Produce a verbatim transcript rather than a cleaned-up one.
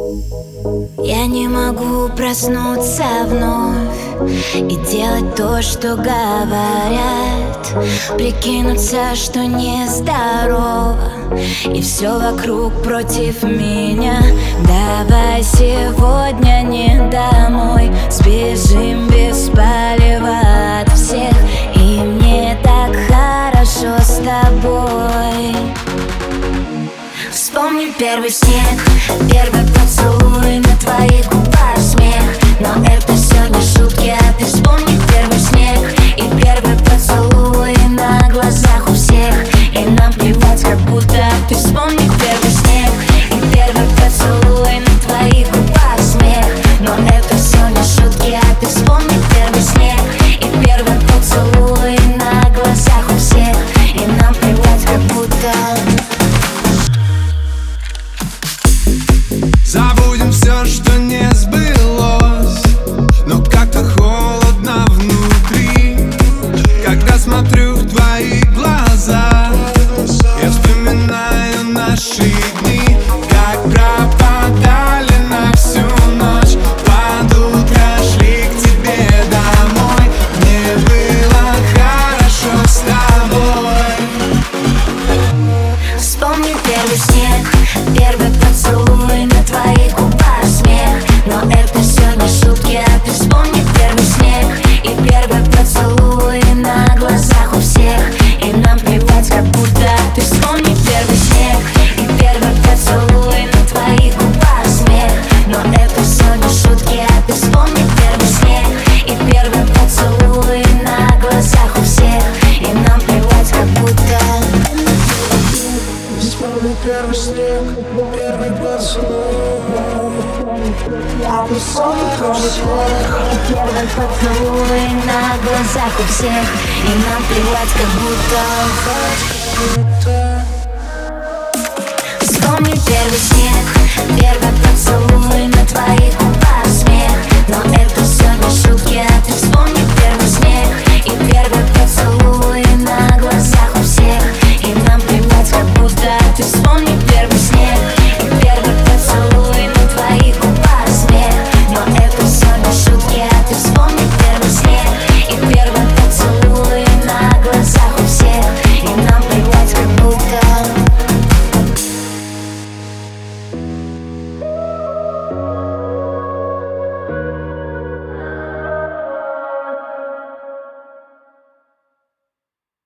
Я не могу проснуться вновь и делать то, что говорят, прикинуться, что нездорово, и все вокруг против меня. Давай сегодня не домой, сбежим без палева от всех, и мне так хорошо с тобой. Вспомни первый снег, первый поцелуй, на твоих губах смех. Но это все не шутки, а ты вспомни первый снег и первый поцелуй на глазах у всех, и нам плевать, как будто. Ты вспомни первый снег и первый поцелуй, на твоих губах смех. Но это все не шутки, а ты вспомни первый снег и первый поцелуй на глазах у всех, и нам плевать, как будто. Забудем все, что не сбылось, но как-то холодно внутри. Когда смотрю в твои глаза, я вспоминаю наши дни, как пропадали на всю ночь. Под утро шли к тебе домой, мне было хорошо с тобой. Вспомни первый снег, первый поцелуй, на твоих губах смех. Но это все не шутки, а ты вспомни первый снег и первый поцелуй на глазах у всех, и нам плевать, как будто. Ты вспомни первый снег и первый поцелуй, на твоих губах смех. Но это все не шутки, а ты вспомни первый снег и первый поцелуй на глазах у всех, и нам плевать, как будто. Вспомни первый снег, первый поцелуй, а ты вспомни первый снег, Первый поцелуй на глазах у всех, и нам плевать, как будто. Вспомни первый снег, первый поцелуй.